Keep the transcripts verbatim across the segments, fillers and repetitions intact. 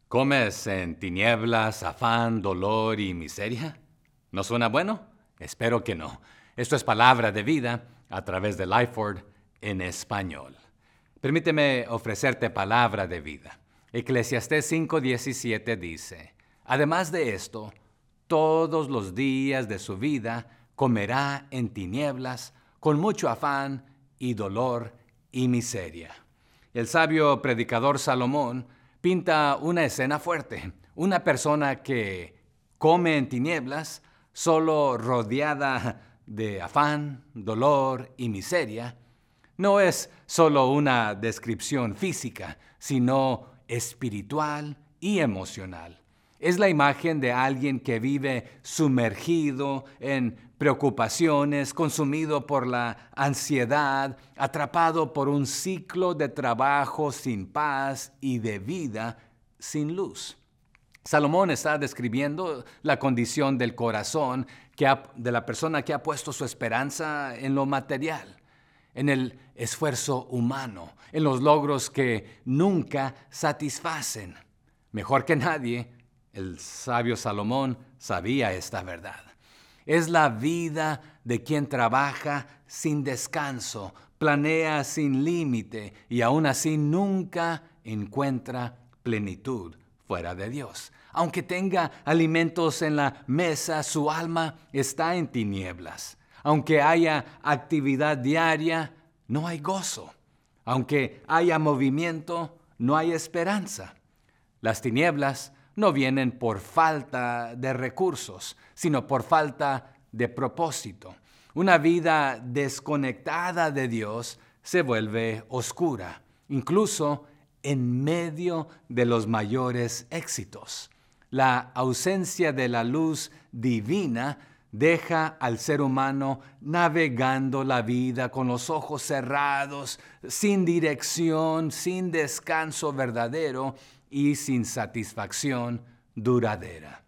¿Comes en tinieblas, afán, dolor y miseria? ¿No suena bueno? Espero que no. Esto es Palabra de Vida a través de Lifeword en español. Permíteme ofrecerte palabra de vida. Eclesiastés cinco diecisiete dice, además de esto, todos los días de su vida comerá en tinieblas, con mucho afán y dolor y miseria. El sabio predicador Salomón pinta una escena fuerte, una persona que come en tinieblas, solo rodeada de afán, dolor y miseria. No es solo una descripción física, sino espiritual y emocional. Es la imagen de alguien que vive sumergido en preocupaciones, consumido por la ansiedad, atrapado por un ciclo de trabajo sin paz y de vida sin luz. Salomón está describiendo la condición del corazón que ha, de la persona que ha puesto su esperanza en lo material, en el esfuerzo humano, en los logros que nunca satisfacen. Mejor que nadie, el sabio Salomón sabía esta verdad. Es la vida de quien trabaja sin descanso, planea sin límite y aún así nunca encuentra plenitud fuera de Dios. Aunque tenga alimentos en la mesa, su alma está en tinieblas. Aunque haya actividad diaria, no hay gozo. Aunque haya movimiento, no hay esperanza. Las tinieblas no vienen por falta de recursos, sino por falta de propósito. Una vida desconectada de Dios se vuelve oscura, incluso en medio de los mayores éxitos. La ausencia de la luz divina deja al ser humano navegando la vida con los ojos cerrados, sin dirección, sin descanso verdadero y sin satisfacción duradera.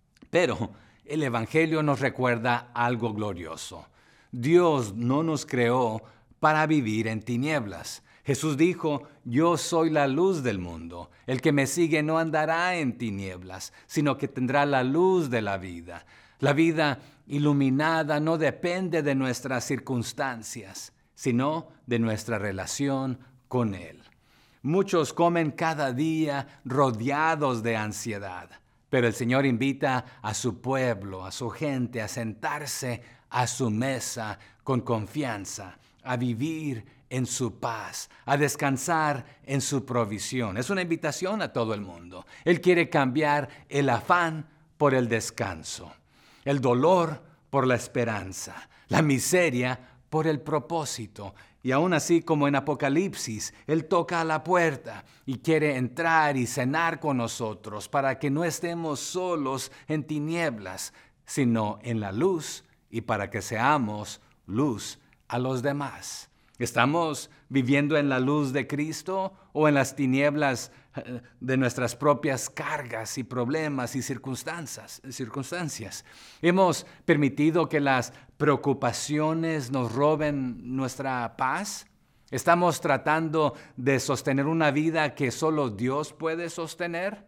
Pero el Evangelio nos recuerda algo glorioso. Dios no nos creó para vivir en tinieblas. Jesús dijo, yo soy la luz del mundo. El que me sigue no andará en tinieblas, sino que tendrá la luz de la vida. La vida iluminada no depende de nuestras circunstancias, sino de nuestra relación con Él. Muchos comen cada día rodeados de ansiedad, pero el Señor invita a su pueblo, a su gente, a sentarse a su mesa con confianza, a vivir en su paz, a descansar en su provisión. Es una invitación a todo el mundo. Él quiere cambiar el afán por el descanso, el dolor por la esperanza, la miseria por el propósito. Y aún así, como en Apocalipsis, Él toca a la puerta y quiere entrar y cenar con nosotros para que no estemos solos en tinieblas, sino en la luz y para que seamos luz a los demás. ¿Estamos viviendo en la luz de Cristo o en las tinieblas de nuestras propias cargas y problemas y circunstancias? circunstancias? ¿Hemos permitido que las preocupaciones nos roben nuestra paz? ¿Estamos tratando de sostener una vida que solo Dios puede sostener?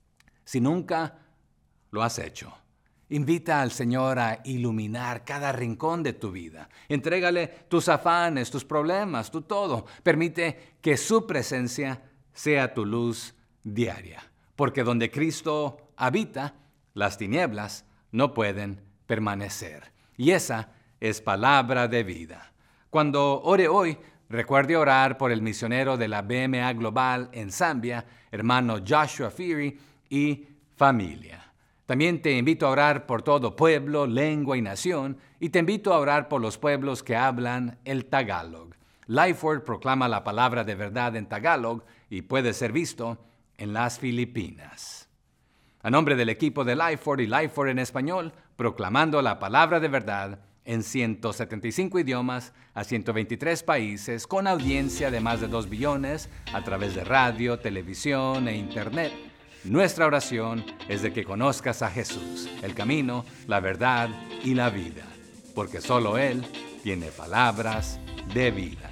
Si nunca lo has hecho, invita al Señor a iluminar cada rincón de tu vida. Entrégale tus afanes, tus problemas, tu todo. Permite que su presencia sea tu luz diaria. Porque donde Cristo habita, las tinieblas no pueden permanecer. Y esa es palabra de vida. Cuando ore hoy, recuerde orar por el misionero de la B M A Global en Zambia, hermano Joshua Firi, y familia. También te invito a orar por todo pueblo, lengua y nación, y te invito a orar por los pueblos que hablan el Tagalog. Lifeword proclama la palabra de verdad en Tagalog y puede ser visto en las Filipinas. A nombre del equipo de Lifeword y Lifeword en español, proclamando la palabra de verdad en ciento setenta y cinco idiomas a ciento veintitrés países, con audiencia de más de dos billones a través de radio, televisión e internet. Nuestra oración es de que conozcas a Jesús, el camino, la verdad y la vida, porque solo Él tiene palabras de vida.